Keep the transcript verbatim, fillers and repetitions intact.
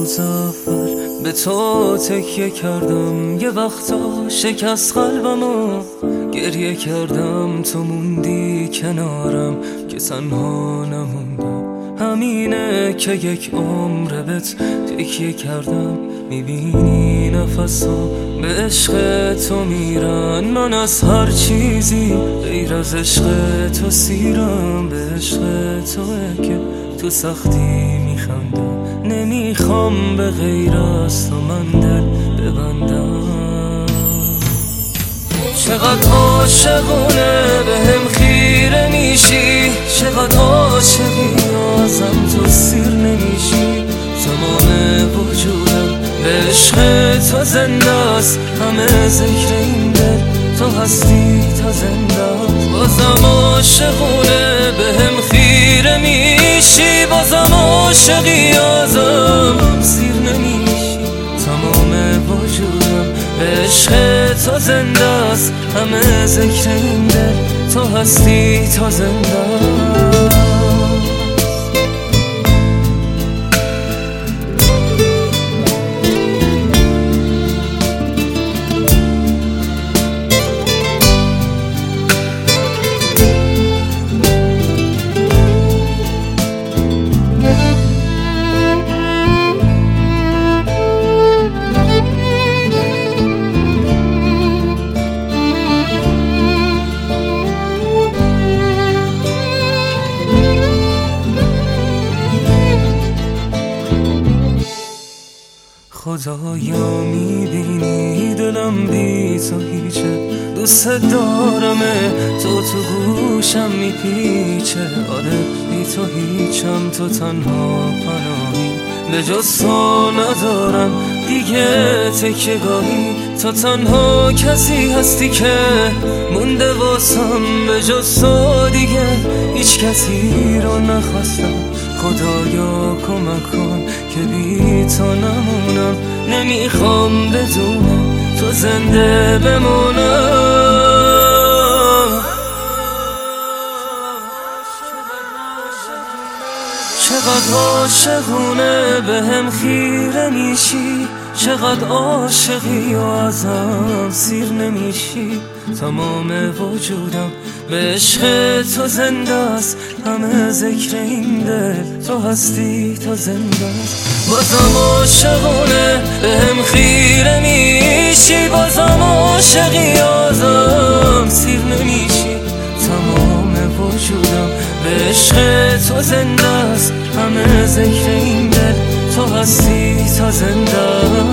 روز اول به تو تکیه کردم، یه وقتا شکست قلبمو گریه کردم. تو موندی کنارم که تنها نموندم، همینه که یک عمر بهت تکیه کردم. میبینی نفسا به عشق تو میرن، من از هر چیزی غیر از عشق تو سیرم. به عشق توه که تو سختی میخندم، نمیخوام به غیر از تو من دل ببندم. چقدر عاشقونه به هم خیره میشی، چقدر عاشقی ازم تو سیر نمیشی. تمام وجودم به عشق تو زنده است، همه ذکر این دل تو هستی تا زنده است. بازم عاشقونه به هم خیره میشی، بازم عاشقی ازم سیر نمیشی. تمام وجودم به عشق تو زنده است، همه ذکر این دل تو هستی تا زنده است. خدایا میبینی دلم بی تو هیچه، دوست دارمه تو تو گوشم میپیچه. آره بی تو هیچم، تو تنها پناهی، به جز تو ندارم دیگه تکیه‌گاهی. تو تنها کسی هستی که مونده واسم، به جز تو دیگه هیچ کسی رو نخواستم. خدایا کمک کن که بی تو نمونم، نمیخوام بدونم تو زنده بمونم. چقدر عاشقونه به هم خیره میشی، چقدر عاشقی و ازم سیر نمیشی. تمام وجودم به عشق تو زنده است، همه ذکر این دل تو هستی تا زنده است. بازم عاشقونه به هم خیره میشی، بازم عاشقی ازم سیر نمیشی. تمام وجودم به عشق تو زنده است، همه ذکر این دل تو هستی تا زنده است.